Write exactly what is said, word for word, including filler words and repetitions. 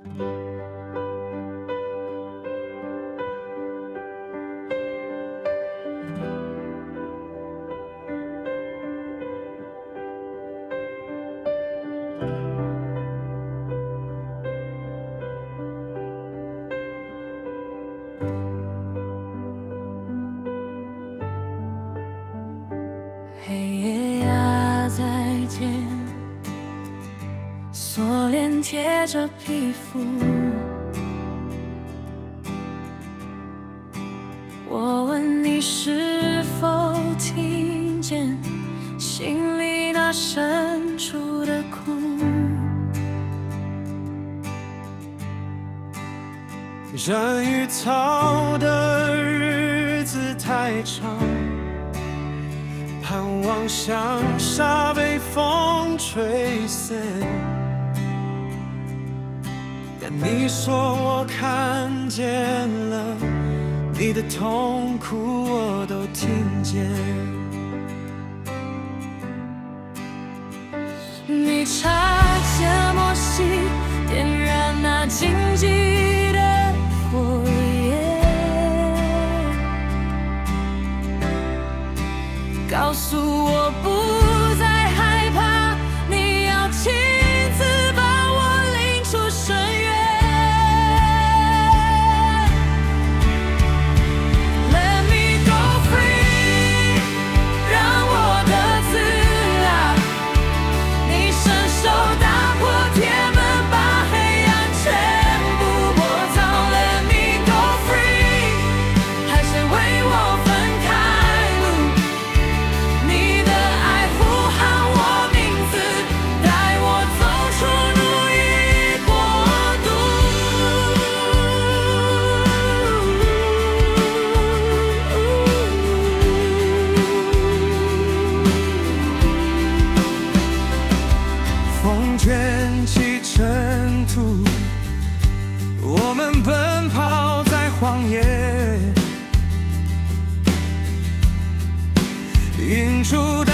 黑夜呀，再见，锁链贴着皮肤。我问你是否听见心里那深处的苦？ 人与草的日子太长，盼望像沙被风吹散，但你说我看见了，你的痛苦我都听见。 你插下摩西，点燃那荆棘的火焰，告诉我不再害怕，你要亲自把我领出深渊。Let me go free， 让我的自啊，你伸手打破铁门，把黑暗全部抹掉。Let me go free， 海水为我分开路，你的爱呼喊我名字，带我走出奴役国度。 风卷起尘土，我们奔跑在荒野，映出